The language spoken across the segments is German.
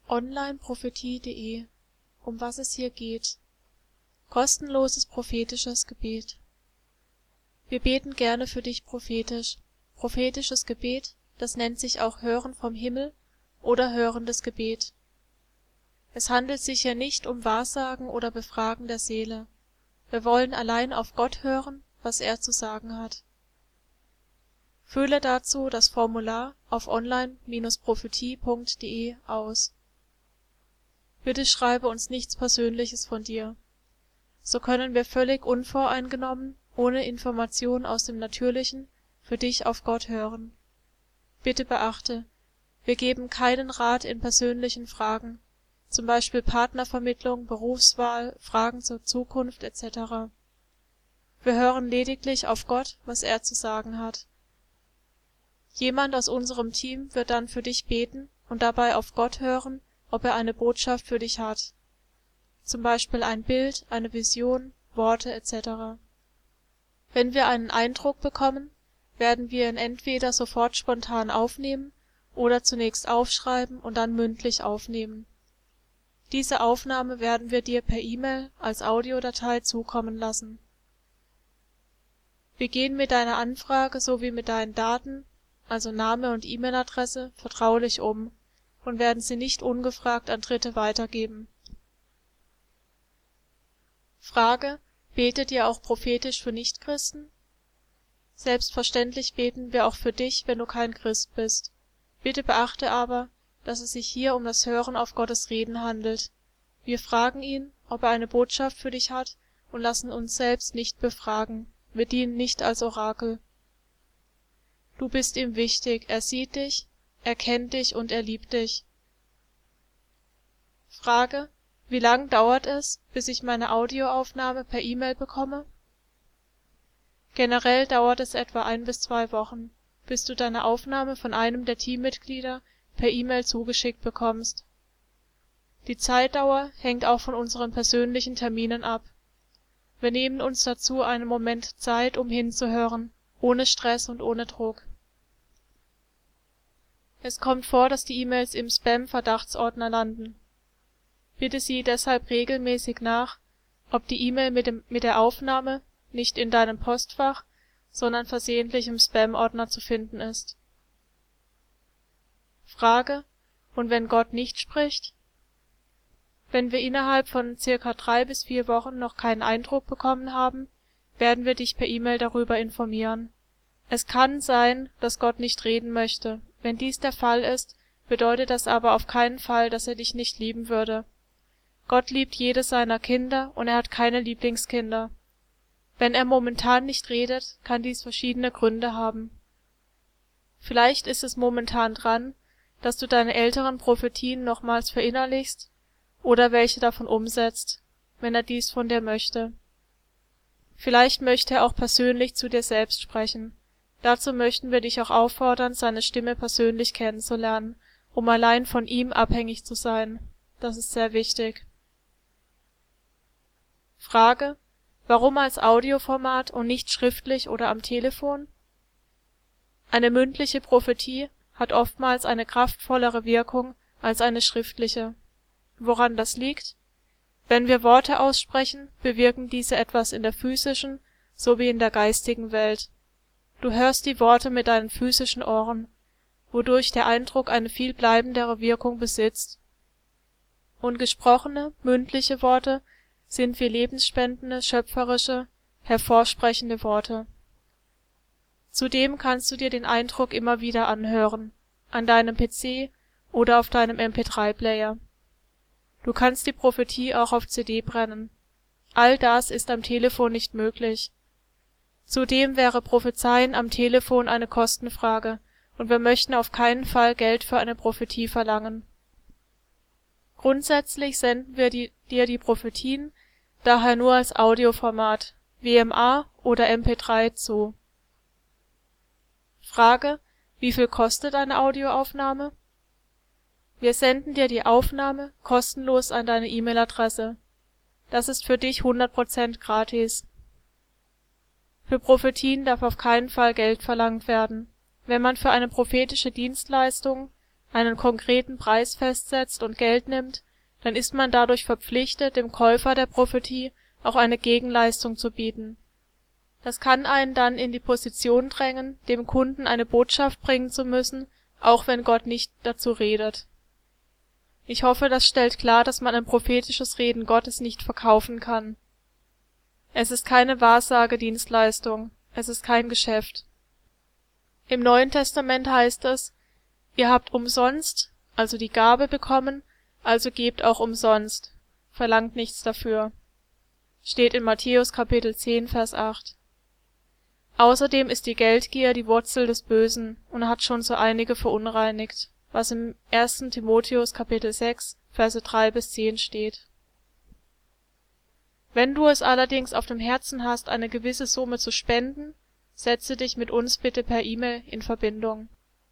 onlineprophetie.de. Um was es hier geht. Kostenloses prophetisches Gebet. Wir beten gerne für dich prophetisch. Prophetisches Gebet, das nennt sich auch Hören vom Himmel oder hörendes Gebet. Es handelt sich hier nicht um Wahrsagen oder Befragen der Seele. Wir wollen allein auf Gott hören, was er zu sagen hat. Fülle dazu das Formular auf online-prophetie.de aus. Bitte schreibe uns nichts Persönliches von dir. So können wir völlig unvoreingenommen, ohne Information aus dem Natürlichen, für dich auf Gott hören. Bitte beachte, wir geben keinen Rat in persönlichen Fragen, zum Beispiel Partnervermittlung, Berufswahl, Fragen zur Zukunft etc. Wir hören lediglich auf Gott, was er zu sagen hat. Jemand aus unserem Team wird dann für dich beten und dabei auf Gott hören, ob er eine Botschaft für dich hat. Zum Beispiel ein Bild, eine Vision, Worte etc. Wenn wir einen Eindruck bekommen, werden wir ihn entweder sofort spontan aufnehmen oder zunächst aufschreiben und dann mündlich aufnehmen. Diese Aufnahme werden wir dir per E-Mail als Audiodatei zukommen lassen. Wir gehen mit deiner Anfrage sowie mit deinen Daten, also Name und E-Mail-Adresse, vertraulich um und werden sie nicht ungefragt an Dritte weitergeben. Frage: Betet ihr auch prophetisch für Nichtchristen? Selbstverständlich beten wir auch für dich, wenn du kein Christ bist. Bitte beachte aber, dass es sich hier um das Hören auf Gottes Reden handelt. Wir fragen ihn, ob er eine Botschaft für dich hat, und lassen uns selbst nicht befragen. Wir dienen nicht als Orakel. Du bist ihm wichtig, er sieht dich, er kennt dich und er liebt dich. Frage: Wie lang dauert es, bis ich meine Audioaufnahme per E-Mail bekomme? Generell dauert es etwa 1 bis 2 Wochen, bis du deine Aufnahme von einem der Teammitglieder per E-Mail zugeschickt bekommst. Die Zeitdauer hängt auch von unseren persönlichen Terminen ab. Wir nehmen uns dazu einen Moment Zeit, um hinzuhören, ohne Stress und ohne Druck. Es kommt vor, dass die E-Mails im Spam-Verdachtsordner landen. Bitte sieh deshalb regelmäßig nach, ob die E-Mail mit der Aufnahme nicht in deinem Postfach, sondern versehentlich im Spam-Ordner zu finden ist. Frage: Und wenn Gott nicht spricht? Wenn wir innerhalb von ca. 3 bis 4 Wochen noch keinen Eindruck bekommen haben, werden wir dich per E-Mail darüber informieren. Es kann sein, dass Gott nicht reden möchte. Wenn dies der Fall ist, bedeutet das aber auf keinen Fall, dass er dich nicht lieben würde. Gott liebt jedes seiner Kinder und er hat keine Lieblingskinder. Wenn er momentan nicht redet, kann dies verschiedene Gründe haben. Vielleicht ist es momentan dran, dass du deine älteren Prophetien nochmals verinnerlichst oder welche davon umsetzt, wenn er dies von dir möchte. Vielleicht möchte er auch persönlich zu dir selbst sprechen. Dazu möchten wir dich auch auffordern, seine Stimme persönlich kennenzulernen, um allein von ihm abhängig zu sein. Das ist sehr wichtig. Frage: Warum als Audioformat und nicht schriftlich oder am Telefon? Eine mündliche Prophetie hat oftmals eine kraftvollere Wirkung als eine schriftliche. Woran das liegt? Wenn wir Worte aussprechen, bewirken diese etwas in der physischen sowie in der geistigen Welt. Du hörst die Worte mit deinen physischen Ohren, wodurch der Eindruck eine viel bleibendere Wirkung besitzt. Und gesprochene, mündliche Worte sind wie lebensspendende, schöpferische, hervorsprechende Worte. Zudem kannst du dir den Eindruck immer wieder anhören, an deinem PC oder auf deinem MP3-Player. Du kannst die Prophetie auch auf CD brennen. All das ist am Telefon nicht möglich. Zudem wäre Prophezeien am Telefon eine Kostenfrage, und wir möchten auf keinen Fall Geld für eine Prophetie verlangen. Grundsätzlich senden wir dir die Prophetien daher nur als Audioformat, WMA oder MP3 zu. Frage: Wie viel kostet eine Audioaufnahme? Wir senden dir die Aufnahme kostenlos an deine E-Mail-Adresse. Das ist für dich 100% gratis. Für Prophetien darf auf keinen Fall Geld verlangt werden. Wenn man für eine prophetische Dienstleistung einen konkreten Preis festsetzt und Geld nimmt, dann ist man dadurch verpflichtet, dem Käufer der Prophetie auch eine Gegenleistung zu bieten. Das kann einen dann in die Position drängen, dem Kunden eine Botschaft bringen zu müssen, auch wenn Gott nicht dazu redet. Ich hoffe, das stellt klar, dass man ein prophetisches Reden Gottes nicht verkaufen kann. Es ist keine Wahrsagedienstleistung, es ist kein Geschäft. Im Neuen Testament heißt es: Ihr habt umsonst, also die Gabe, bekommen, also gebt auch umsonst, verlangt nichts dafür. Steht in Matthäus Kapitel 10, Vers 8. Außerdem ist die Geldgier die Wurzel des Bösen und hat schon so einige verunreinigt, was im 1. Timotheus Kapitel 6, Verse 3 bis 10 steht. Wenn du es allerdings auf dem Herzen hast, eine gewisse Summe zu spenden, setze dich mit uns bitte per E-Mail in Verbindung.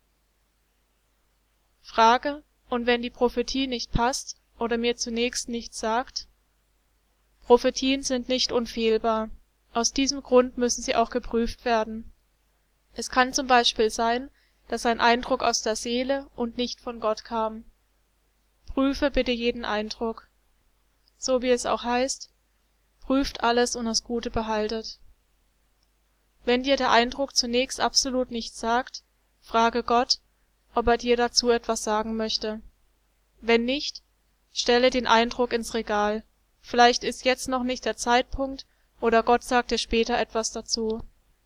Frage: Und wenn die Prophetie nicht passt oder mir zunächst nichts sagt? Prophetien sind nicht unfehlbar. Aus diesem Grund müssen sie auch geprüft werden. Es kann zum Beispiel sein, dass ein Eindruck aus der Seele und nicht von Gott kam. Prüfe bitte jeden Eindruck. So wie es auch heißt: Prüft alles und das Gute behaltet. Wenn dir der Eindruck zunächst absolut nichts sagt, frage Gott, ob er dir dazu etwas sagen möchte. Wenn nicht, stelle den Eindruck ins Regal. Vielleicht ist jetzt noch nicht der Zeitpunkt oder Gott sagt dir später etwas dazu.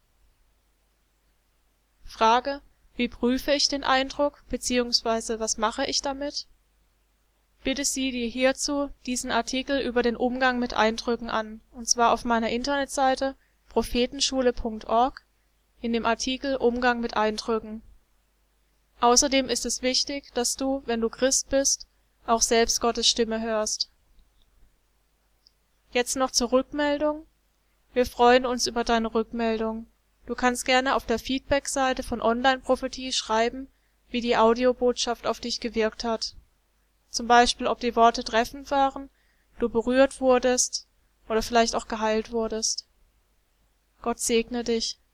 Frage: Wie prüfe ich den Eindruck, bzw. was mache ich damit? Bitte sieh dir hierzu diesen Artikel über den Umgang mit Eindrücken an, und zwar auf meiner Internetseite prophetenschule.org in dem Artikel Umgang mit Eindrücken. Außerdem ist es wichtig, dass du, wenn du Christ bist, auch selbst Gottes Stimme hörst. Jetzt noch zur Rückmeldung. Wir freuen uns über deine Rückmeldung. Du kannst gerne auf der Feedback-Seite von Online-Prophetie schreiben, wie die Audiobotschaft auf dich gewirkt hat. Zum Beispiel, ob die Worte treffend waren, du berührt wurdest oder vielleicht auch geheilt wurdest. Gott segne dich.